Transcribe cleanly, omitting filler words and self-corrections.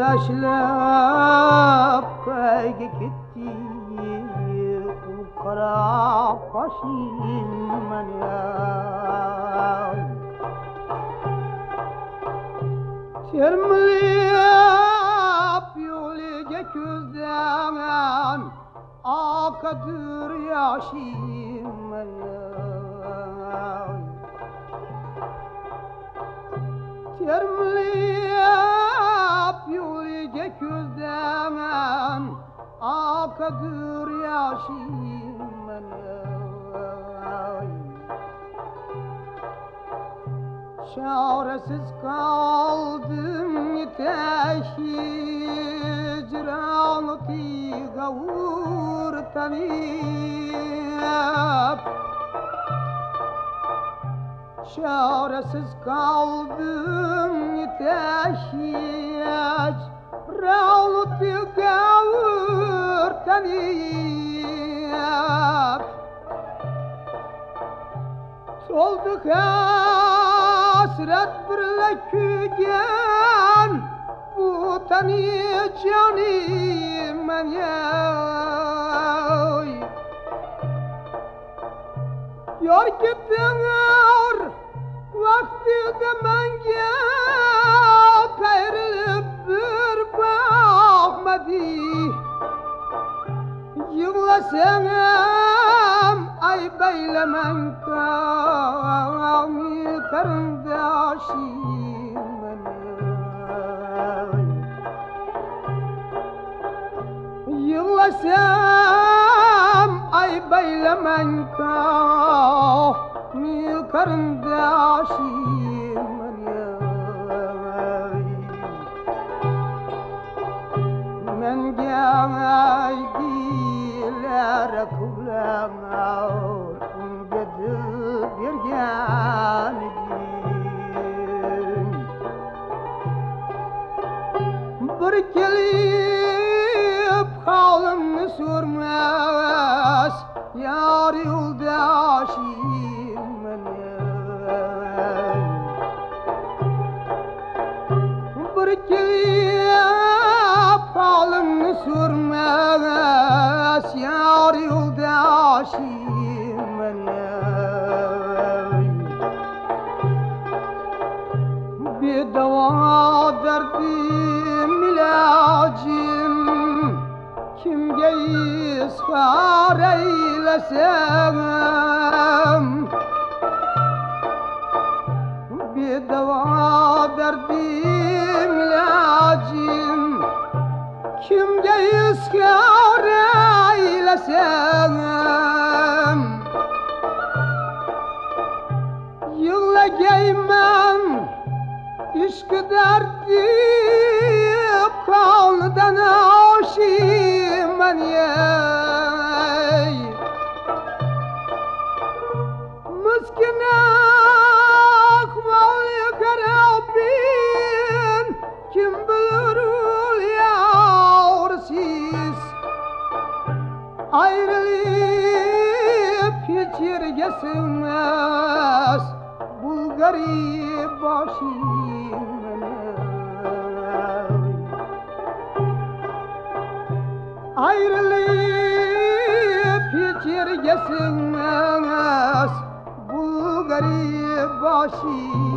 taşlap kayga gitti u kara başım men ya termilip yo'liga ko'zdan akadır yaşım men ya termilip yo'liga ko'zdan akadır yaşım men çaresiz kaldım yeteş hicranı tigavur tanıyıp çaresiz kaldım yeteş hicranı tigavur tanıyıp tolduk hasret birle kuygan bu tani canım men yar gittiğer vaktide menge peyrilip bir bakmadı yığlasam ay beylemen kavmi karındaşım yığlasam ay beylemen kavmi karındaşım men gaydiler kulağır gedil bergen bir kelip halimni sormas yar yoldaşım men bir kelip halimni sormas yar yoldaşım men bedava derdim ilacım kimge ishar eylesem bedava derdim ilacım kimge ishar eylesem yığlagayman ishqi dardib qonidan oshim men miskina ahvoli garabin kim bilir ul yavrisiz ayrılıp hiç yerga sig'mas bu garib boshim ayrılıp hiç yerga sig'mas bu garib boshim